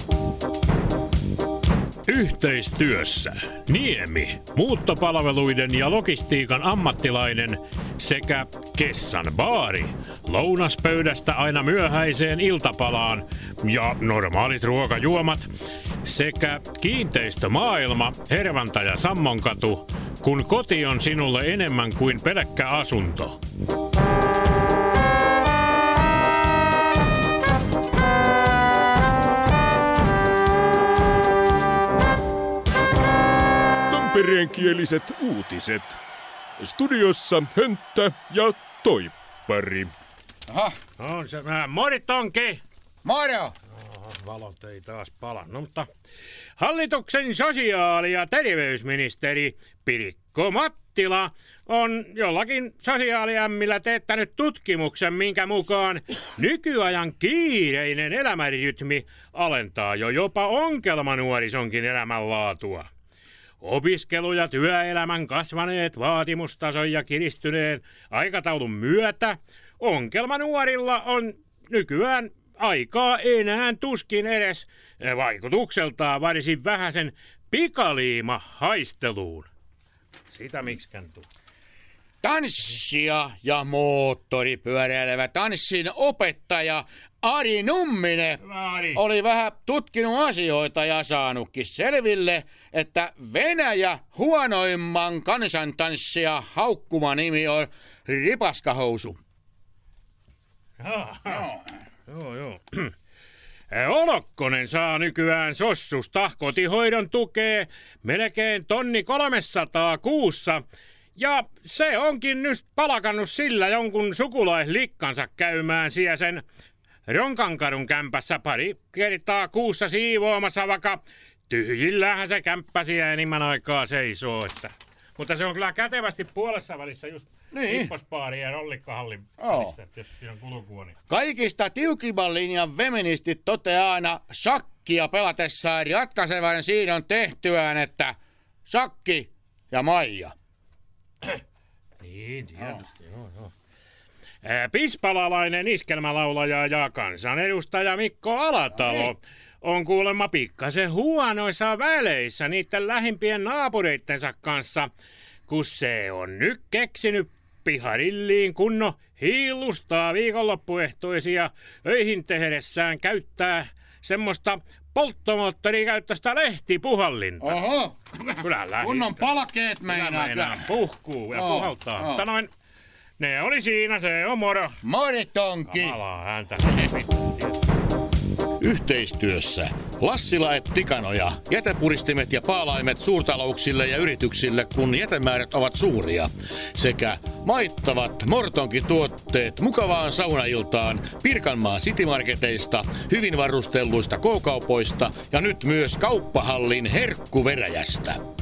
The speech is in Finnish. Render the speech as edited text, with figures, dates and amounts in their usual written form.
Yhteistyössä Niemi, muuttopalveluiden ja logistiikan ammattilainen sekä Kessan baari, lounaspöydästä aina myöhäiseen iltapalaan ja normaalit ruokajuomat sekä kiinteistömaailma, Hervanta ja Sammonkatu, kun koti on sinulle enemmän kuin pelkkä asunto. Tampereenkieliset uutiset. Studiossa Hönttä ja Toippari. Aha. On se, moritonki! Moro! Valot ei taas pala, no, mutta hallituksen sosiaali- ja terveysministeri Pirikko Mattila on jollakin sosiaaliämmillä teettänyt tutkimuksen, minkä mukaan nykyajan kiireinen elämänrytmi alentaa jo jopa onkelmanuorisonkin elämänlaatua. Opiskelu- ja työelämän kasvaneet vaatimustason ja kiristyneen aikataulun myötä onkelmanuorilla on nykyään aikaa enää tuskin edes vaikutukseltaan varsin vähäisen pikaliima-haisteluun. Sitä miksikään tuu. Tanssia ja moottoripyöräilevä tanssin opettaja Ari Numminen oli vähän tutkinut asioita ja saanutkin selville, että Venäjä huonoimman kansantanssia haukkuma nimi on Ripaskahousu. Joo. Olokkonen saa nykyään sossusta kotihoidon tukea melkein 1300 kuussa. Ja se onkin nyt palakannut sillä jonkun sukulaislikkansa käymään siellä sen Ronkankadun kämpässä pari kertaa kuussa siivoamassa, vaikka tyhjillähän se kämppä siellä enimmän aikaa seisoo. Mutta se on kyllä kätevästi puolessa välissä just hippospaari ja rollikkahallin välissä, jos siinä on kulkua. Niin. Kaikista tiukimman linjan feministit toteaa aina shakkia pelatessaan ratkaisevan siirron tehtyään, että shakki ja Maija. Niin, tietysti, joo. Pispalalainen iskelmälaulaja ja kansanedustaja Mikko Alatalo on kuulemma pikkasen huonoissa väleissä niiden lähimpien naapureittensa kanssa, kun se on nyt keksinyt piharilliin kunnon hiilustaa viikonloppuehtoisia öihin tehdessään käyttää semmoista polttomoottorikäyttöistä lehtipuhallinta. Oho, kunnon palkeet meinaa. Puhkuu ja puhaltaa. Mutta ne oli siinä, se on moro. Moritonki. Kamalaa ääntä. Yhteistyössä Lassila & Tikanoja, jätepuristimet ja paalaimet suurtalouksille ja yrityksille, kun jätemäärät ovat suuria. Sekä maittavat Mortonki-tuotteet mukavaan saunailtaan Pirkanmaan Citymarketeista, hyvin varustelluista K-kaupoista ja nyt myös Kauppahallin herkkuveräjästä.